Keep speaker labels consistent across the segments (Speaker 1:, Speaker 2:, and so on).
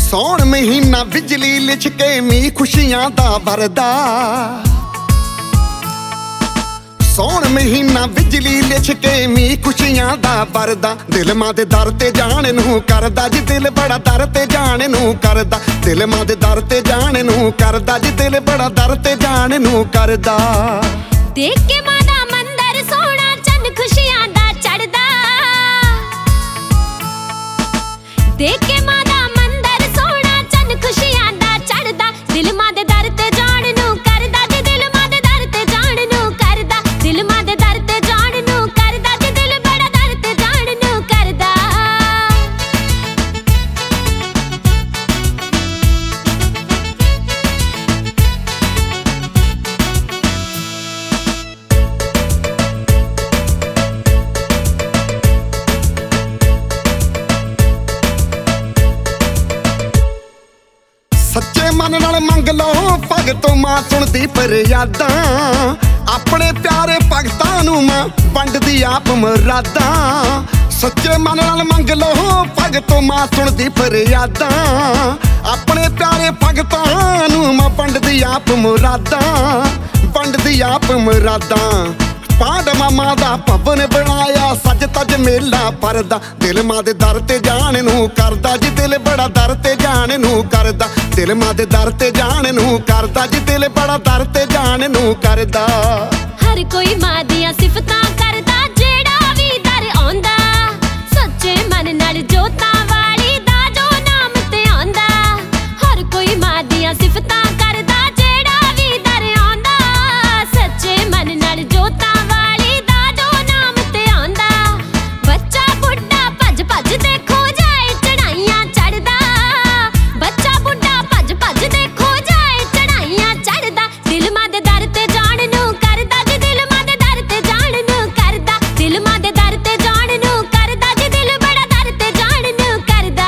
Speaker 1: ਸੌਣ ਮਹੀਨਾ ਬਿਜਲੀ ਲਿਸ਼ਕੇ ਮੀਂਹ ਖੁਸ਼ੀਆਂ ਦਾ ਵਰਦਾ। ਸੌਣ ਮਹੀਨਾ ਬਿਜਲੀ ਲਿਸ਼ਕੇ ਮੀਂਹ ਖੁਸ਼ੀਆਂ ਦਾ ਵਰਦਾ। ਦਿਲ ਮਾਂ ਦੇ ਦਰ ਤੇ ਜਾਣ ਨੂੰ ਕਰਦਾ ਜੀ, ਦਿਲ ਬੜਾ ਦਰ ਤੇ ਜਾਣ ਨੂੰ ਕਰਦਾ। ਦਿਲ ਮਾਂ ਦੇ ਦਰ ਤੇ ਜਾਣ ਨੂੰ ਕਰਦਾ ਜੀ, ਦਿਲ ਬੜਾ ਦਰ ਤੇ ਜਾਣ ਨੂੰ ਕਰਦਾ।
Speaker 2: ਦੇਖ ਕੇ ਮਾਂ ਦਾ ਮੰਦਰ ਸੋਹਣਾ ਚੰਨ ਖੁਸ਼ੀਆਂ ਦਾ ਚੜਦਾ। ਦੇਖ ਕੇ ਮਾਂ ਦਾ ਮੰਦਰ ਸੋਹਣਾ ਚੰਨ ਖੁਸ਼ੀਆਂ ਦਾ ਚੜਦਾ। ਦਿਲ ਮਾਂ ਦੇ ਦਰ ਤੇ ਜਾਣ ਨੂੰ ਕਰਦਾ ਜੀ, ਦਿਲ ਮਾਂ ਦੇ ਦਰ ਤੇ ਜਾਣ ਨੂੰ ਕਰਦਾ। ਦਿਲ ਮਾਂ ਦੇ ਦਰ ਤੇ ਜਾਣ ਨੂੰ ਕਰਦਾ ਜੀ, ਦਿਲ ਬੜਾ ਦਰ ਤੇ ਜਾਣ ਨੂੰ ਕਰਦਾ।
Speaker 1: ਸੱਚੇ ਮਨ ਨਾਲ ਮੰਗ ਲਓ ਭਗਤੋਂ ਮਾਂ ਸੁਣਦੀ ਫਰਿਆਦਾਂ। ਆਪਣੇ ਪਿਆਰੇ ਭਗਤਾਂ ਨੂੰ ਮਾਂ ਵੰਡਦੀ ਆਪ ਮੁਰਾਦਾਂ। ਸੱਚੇ ਮਨ ਨਾਲ ਮੰਗ ਲਓ ਭਗਤੋਂ ਮਾਂ ਸੁਣਦੀ ਫਰਿਆਦਾਂ। ਆਪਣੇ ਪਿਆਰੇ ਭਗਤਾਂ ਨੂੰ ਮਾਂ ਵੰਡਦੀ ਆਪ ਮੁਰਾਦਾਂ। ਵੰਡਦੀ ਆਪ ਮੁਰਾਦਾਂ। ਪਾਂਡ ਮਾਂ ਦਾ ਭਵਨ ਬਣਾਇਆ ਸਜ ਤਜ ਮੇਲਾ ਭਰਦਾ। ਦਿਲ ਮਾਂ ਦੇ ਦਰ ਤੇ ਜਾਣ ਨੂੰ ਕਰਦਾ ਜੀ, ਦਿਲ ਬੜਾ ਦਰ ਤੇ ਜਾਣ ਨੂੰ ਕਰਦਾ। ਦਿਲ ਮਾਂ ਦੇ ਦਰ ਤੇ ਜਾਣ ਨੂੰ ਕਰਦਾ ਜੀ, ਦਿਲ ਬੜਾ ਦਰ ਤੇ ਜਾਣ ਨੂੰ ਕਰਦਾ।
Speaker 2: ਹਰ ਕੋਈ ਮਾਂ ਦੀਆਂ ਸਿਫਤਾਂ ਕਰਦਾ ਜਿਹੜਾ ਵੀ ਦਰ ਆਉਂਦਾ। ਸੱਚੇ ਮਨ ਨਾਲ ਜੋਤਾਂ ਵਾਲੀ ਦਾ ਜੋ ਨਾਮ ਤੇ ਆਉਂਦਾ। ਹਰ ਕੋਈ ਮਾਂ ਦੀਆਂ ਸਿਫਤਾਂ ਕਰਦਾ ਜਿਹੜਾ ਵੀ ਦਰ ਆਉਂਦਾ। ਸੱਚੇ ਮਨ ਨਾਲ ਜੋਤਾਂ ਵਾਲੀ ਦਾ ਜੋ ਨਾਮ ਤੇ ਆਉਂਦਾ। ਬੱਚਾ ਬੁੱਢਾ ਭੱਜ ਭੱਜ ਦੇਖੋ ਜਾਏ ਚੜਾਈਆਂ ਚੜਦਾ। ਬੱਚਾ ਬੁੱਢਾ ਭੱਜ ਭੱਜ ਦੇਖੋ ਜਾਏ ਚੜਾਈਆਂ ਚੜਦਾ। ਦਿਲ ਮਾਂ ਦੇ ਦਰ ਤੇ ਜਾਣ ਨੂੰ ਕਰਦਾ ਜੀ, ਦਿਲ ਮਾਂ ਦੇ ਦਰ ਤੇ ਜਾਣ ਨੂੰ ਕਰਦਾ। ਦਿਲ ਮਾਂ ਦੇ ਦਰ ਤੇ ਜਾਣ ਨੂੰ ਕਰਦਾ ਜੀ, ਦਿਲ ਬੜਾ ਦਰ ਤੇ ਜਾਣ ਨੂੰ ਕਰਦਾ।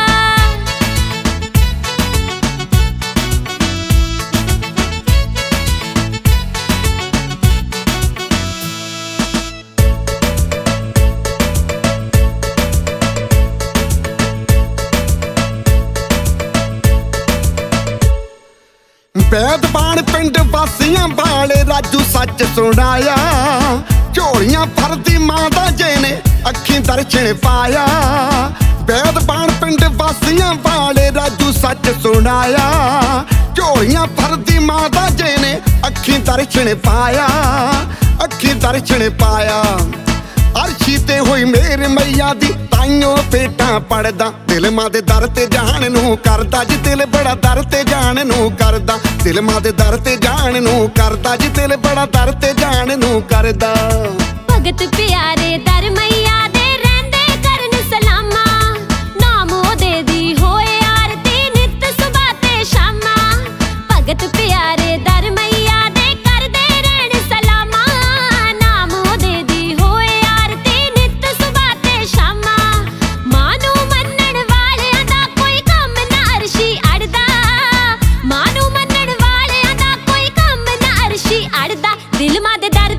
Speaker 1: ਬੈਦਬਾਨ ਪਿੰਡ ਵਾਸੀਆਂ ਵਾਲੇ ਰਾਜੂ ਸੱਚ ਸੁਣਾਇਆ। ਝੋਲੀਆਂ ਫਰਦੀ ਮਾਂ ਦਾ ਜਿਹਨੇ ਅੱਖੀਂ ਦਰਸ਼ਨ ਪਾਇਆ। ਬੈਦਬਾਨ ਪਿੰਡ ਵਾਸੀਆਂ ਵਾਲੇ ਰਾਜੂ ਸੱਚ ਸੁਣਾਇਆ। ਝੋਲੀਆਂ ਫਰਦੀ ਮਾਂ ਦਾ ਜਿਹਨੇ ਅੱਖੀਂ ਦਰਸ਼ਨ ਪਾਇਆ। ਅੱਖੀਂ ਦਰਸ਼ਨ ਪਾਇਆ। ਅਰਸ਼ੀ ਤੇ ਹੋਈ ਮੇਰ ਮਈਆ ਦੀ ਤਾਈਓ ਭੇਟਾਂ ਪੜਦਾ। ਦਿਲ ਮਾਂ ਦੇ ਦਰ ਤੇ ਜਾਣ ਨੂੰ ਕਰਦਾ ਜੀ, ਦਿਲ ਬੜਾ ਦਰ ਤੇ ਜਾਣ ਨੂੰ ਕਰਦਾ। ਦਿਲ ਮਾਂ ਦੇ ਦਰ ਤੇ ਜਾਣ ਨੂੰ ਕਰਦਾ ਜੀ, ਦਿਲ ਬੜਾ ਦਰ ਤੇ ਜਾਣ ਨੂੰ ਕਰਦਾ।
Speaker 2: ਭਗਤ ਪਿਆਰੇ ਦਰ ਮਈਆ ਦੇ ਰਹਿੰਦੇ ਕਰਨ ਸਲਾਮਾਂ। ਨਾਮ ਉਹਦੇ ਦੀ ਹੋਏ ਆਰਤੀ ਨਿਤ ਸੁਬਹ ਤੇ ਸ਼ਾਮਾਂ। ਭਗਤ ਪਿਆਰੇ ਦਰ ਮਈਆ ਦੇ ਕਰਦੇ ਰਹਿਣ ਸਲਾਮਾਂ। ਨਾਮ ਉਹਦੇ ਦੀ ਹੋਏ ਆਰਤੀ ਨਿਤ ਸੁਬਹ ਤੇ ਸ਼ਾਮਾਂ। ਮਾਂ ਨੂੰ ਮੰਨਣ ਵਾਲਿਆਂ ਦਾ ਕੋਈ ਕੰਮ ਨਾ ਅਰਸ਼ੀ ਅੜਦਾ। ਮਾਂ ਨੂੰ ਮੰਨਣ ਵਾਲਿਆਂ ਦਾ ਕੋਈ ਕੰਮ ਨਾ ਅਰਸ਼ੀ ਅੜਦਾ। ਦਿਲ ਮਾਂ ਦੇ ਦਰ